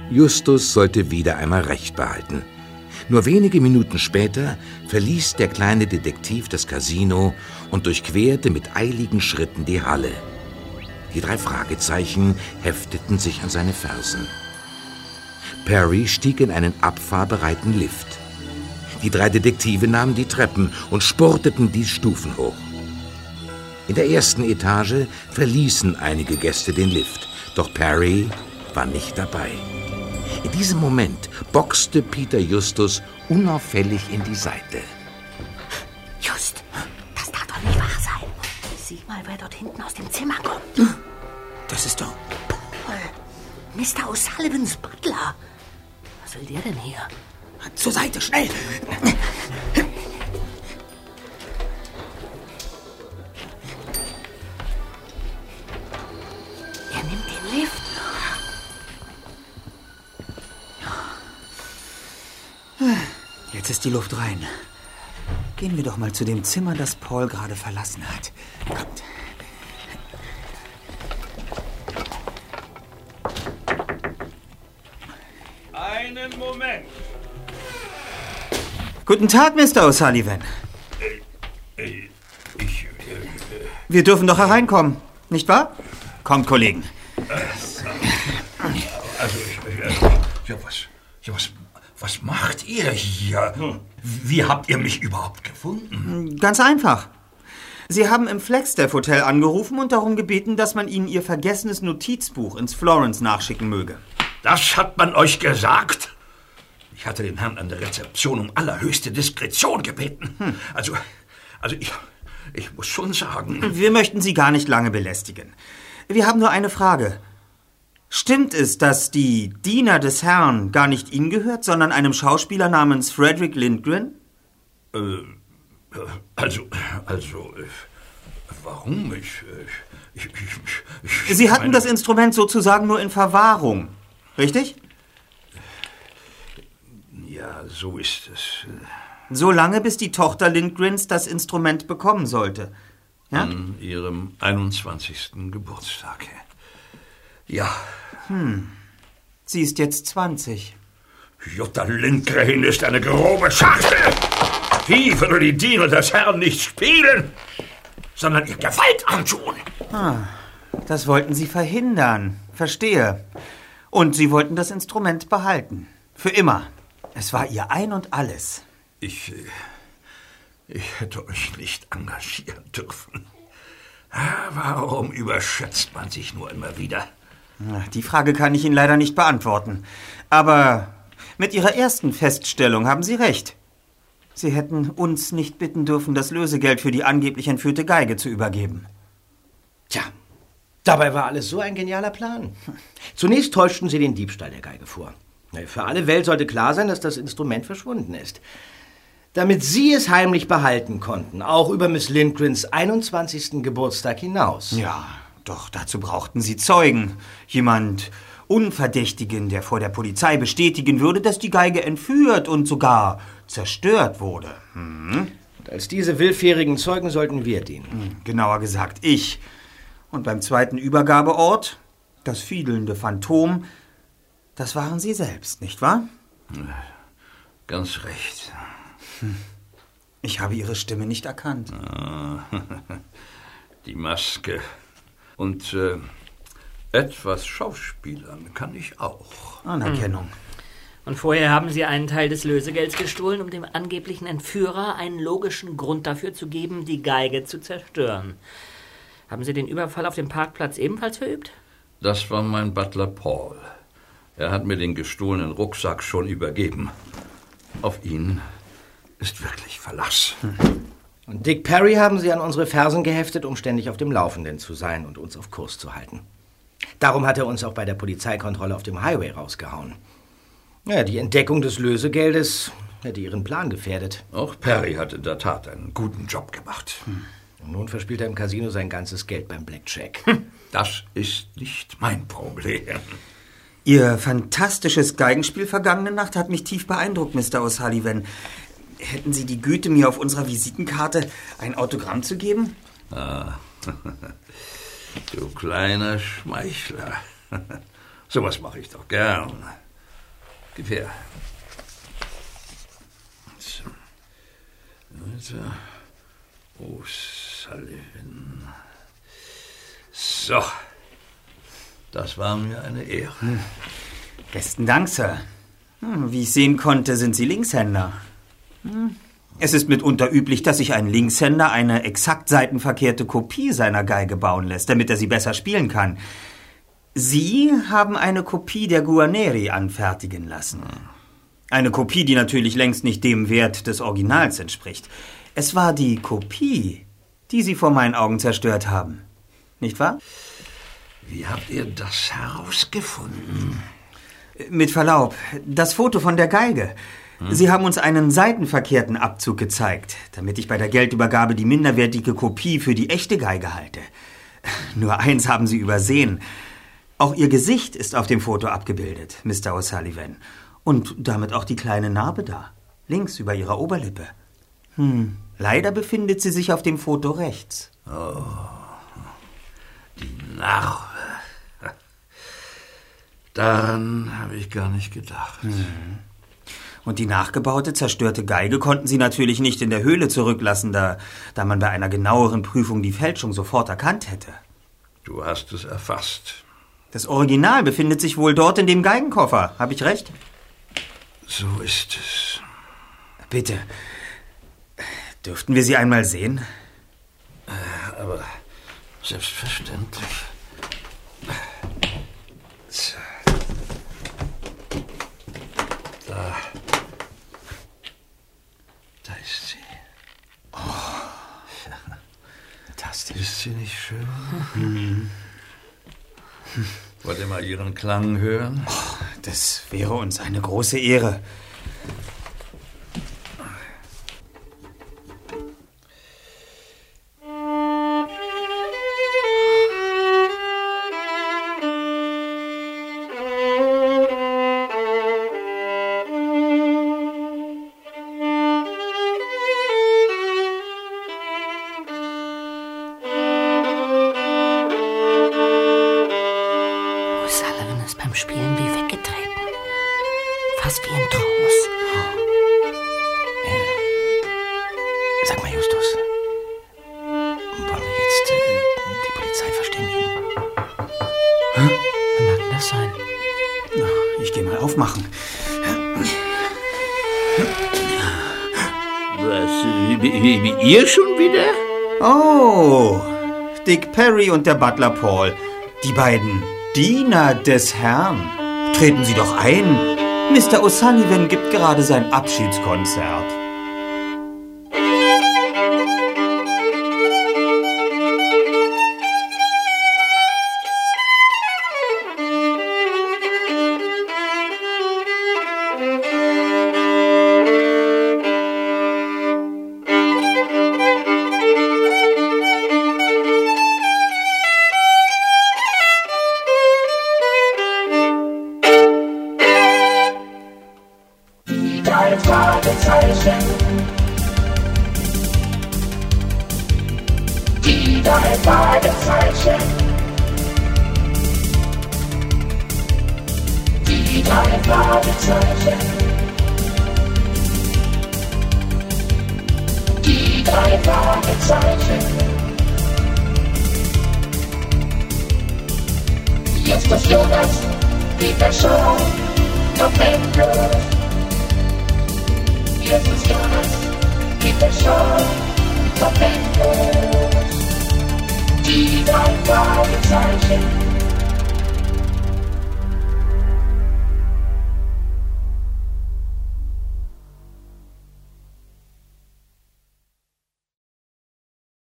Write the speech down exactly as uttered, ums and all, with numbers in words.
Justus sollte wieder einmal Recht behalten. Nur wenige Minuten später verließ der kleine Detektiv das Casino und durchquerte mit eiligen Schritten die Halle. Die drei Fragezeichen hefteten sich an seine Fersen. Perry stieg in einen abfahrbereiten Lift. Die drei Detektive nahmen die Treppen und spurteten die Stufen hoch. In der ersten Etage verließen einige Gäste den Lift, doch Perry war nicht dabei. In diesem Moment boxte Peter Justus unauffällig in die Seite. Just, das darf doch nicht wahr sein. Sieh mal, wer dort hinten aus dem Zimmer kommt. Das ist doch Paul, Mister O'Sullivans Butler. Was will der denn hier? Zur Seite, schnell! Er nimmt den Lift. Jetzt ist die Luft rein. Gehen wir doch mal zu dem Zimmer, das Paul gerade verlassen hat. Kommt. Einen Moment. Guten Tag, Mister O'Sullivan. Äh, äh, ich... Äh, Wir dürfen doch hereinkommen, nicht wahr? Kommt, Kollegen. Also, äh, ja, was... Ja, was... Was macht ihr hier? Wie habt ihr mich überhaupt gefunden? Ganz einfach. Sie haben im Flagstaff Hotel angerufen und darum gebeten, dass man Ihnen Ihr vergessenes Notizbuch ins Florence nachschicken möge. Das hat man euch gesagt? Ich hatte den Herrn an der Rezeption um allerhöchste Diskretion gebeten. Hm. Also, also ich, ich muss schon sagen... Wir möchten Sie gar nicht lange belästigen. Wir haben nur eine Frage. Stimmt es, dass die Diener des Herrn gar nicht Ihnen gehört, sondern einem Schauspieler namens Frederick Lindgren? Äh, also, also, äh, warum? Ich, ich, ich, ich, Sie hatten meine... das Instrument sozusagen nur in Verwahrung, richtig? Ja, so ist es. So lange, bis die Tochter Lindgrens das Instrument bekommen sollte. Ja? An ihrem einundzwanzigsten Geburtstag. Ja. Hm. Sie ist jetzt zwanzig. Jutta Lindgren ist eine grobe Schachtel. Die würde die Diener des Herrn nicht spielen, sondern ihr Gewalt antun. Ah, das wollten Sie verhindern. Verstehe. Und Sie wollten das Instrument behalten. Für immer. Es war Ihr Ein und Alles. Ich, ich hätte euch nicht engagieren dürfen. Warum überschätzt man sich nur immer wieder? Die Frage kann ich Ihnen leider nicht beantworten. Aber mit Ihrer ersten Feststellung haben Sie recht. Sie hätten uns nicht bitten dürfen, das Lösegeld für die angeblich entführte Geige zu übergeben. Tja, dabei war alles so ein genialer Plan. Zunächst täuschten Sie den Diebstahl der Geige vor. Für alle Welt sollte klar sein, dass das Instrument verschwunden ist. Damit Sie es heimlich behalten konnten, auch über Miss Lindgrens einundzwanzigsten Geburtstag hinaus. Ja, doch dazu brauchten Sie Zeugen. Jemand Unverdächtigen, der vor der Polizei bestätigen würde, dass die Geige entführt und sogar zerstört wurde. Hm? Und als diese willfährigen Zeugen sollten wir dienen. Genauer gesagt, ich. Und beim zweiten Übergabeort, das fiedelnde Phantom, das waren Sie selbst, nicht wahr? Ganz recht. Ich habe Ihre Stimme nicht erkannt. Ah, die Maske. Und äh, etwas Schauspielern kann ich auch. Anerkennung. Und vorher haben Sie einen Teil des Lösegelds gestohlen, um dem angeblichen Entführer einen logischen Grund dafür zu geben, die Geige zu zerstören. Haben Sie den Überfall auf dem Parkplatz ebenfalls verübt? Das war mein Butler Paul. Er hat mir den gestohlenen Rucksack schon übergeben. Auf ihn ist wirklich Verlass. Und Dick Perry haben Sie an unsere Fersen geheftet, um ständig auf dem Laufenden zu sein und uns auf Kurs zu halten. Darum hat er uns auch bei der Polizeikontrolle auf dem Highway rausgehauen. Ja, die Entdeckung des Lösegeldes hätte Ihren Plan gefährdet. Auch Perry hat in der Tat einen guten Job gemacht. Hm. Und nun verspielt er im Casino sein ganzes Geld beim Blackjack. Das ist nicht mein Problem. Ihr fantastisches Geigenspiel vergangene Nacht hat mich tief beeindruckt, Mister O'Sullivan. Hätten Sie die Güte, mir auf unserer Visitenkarte ein Autogramm zu geben? Ah, du kleiner Schmeichler. Sowas mache ich doch gern. Gib her. So. Also, O'Sullivan. So. Das war mir eine Ehre. Hm. Besten Dank, Sir. Hm, wie ich sehen konnte, sind Sie Linkshänder. Hm. Es ist mitunter üblich, dass sich ein Linkshänder eine exakt seitenverkehrte Kopie seiner Geige bauen lässt, damit er sie besser spielen kann. Sie haben eine Kopie der Guarneri anfertigen lassen. Eine Kopie, die natürlich längst nicht dem Wert des Originals entspricht. Es war die Kopie, die Sie vor meinen Augen zerstört haben. Nicht wahr? Wie habt ihr das herausgefunden? Mit Verlaub, das Foto von der Geige. Hm? Sie haben uns einen seitenverkehrten Abzug gezeigt, damit ich bei der Geldübergabe die minderwertige Kopie für die echte Geige halte. Nur eins haben Sie übersehen. Auch Ihr Gesicht ist auf dem Foto abgebildet, Mister O'Sullivan. Und damit auch die kleine Narbe da, links über Ihrer Oberlippe. Hm, leider befindet sie sich auf dem Foto rechts. Oh, die Narbe. Daran habe ich gar nicht gedacht. Hm. Und die nachgebaute, zerstörte Geige konnten Sie natürlich nicht in der Höhle zurücklassen, da, da man bei einer genaueren Prüfung die Fälschung sofort erkannt hätte. Du hast es erfasst. Das Original befindet sich wohl dort in dem Geigenkoffer. Habe ich recht? So ist es. Bitte. Dürften wir sie einmal sehen? Äh, aber selbstverständlich. So. Da. Da ist sie. Oh. Fantastisch. Ist sie nicht schön? Mhm. Wollt ihr mal Ihren Klang hören? Oh, das wäre uns eine große Ehre. Ihr schon wieder? Oh, Dick Perry und der Butler Paul. Die beiden Diener des Herrn. Treten Sie doch ein. Mister O'Sullivan gibt gerade sein Abschiedskonzert. Jetzt ist Jonas, die Person, noch Ende.